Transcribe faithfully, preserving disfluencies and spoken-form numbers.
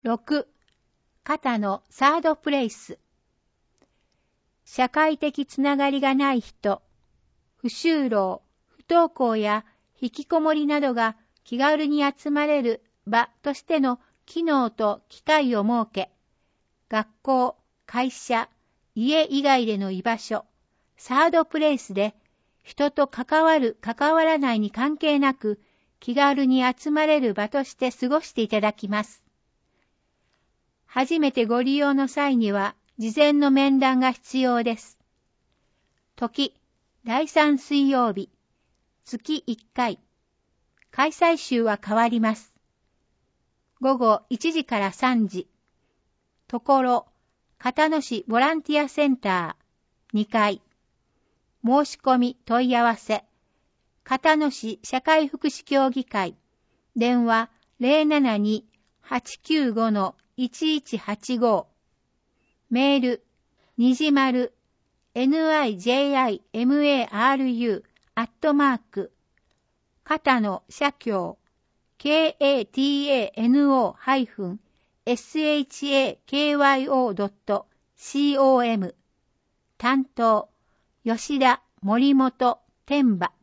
ろく、肩のサードプレイス。社会的つながりがない人、不就労、不登校や引きこもりなどが気軽に集まれる場としての機能と機会を設け、学校、会社、家以外での居場所、サードプレイスで人と関わる関わらないに関係なく気軽に集まれる場として過ごしていただきます。初めてご利用の際には事前の面談が必要です。時、だいさん水曜日、月いっかい。開催週は変わります。午後いちじからさんじ。ところ、片野市ボランティアセンターにかい。申し込み問い合わせ。片野市社会福祉協議会。電話 ゼロななに はちきゅうご いちいちはちご。メール、にじまる、nijimaru、アットマーク、片野社協、katano-shakyo.com。担当、吉田、森本、天馬。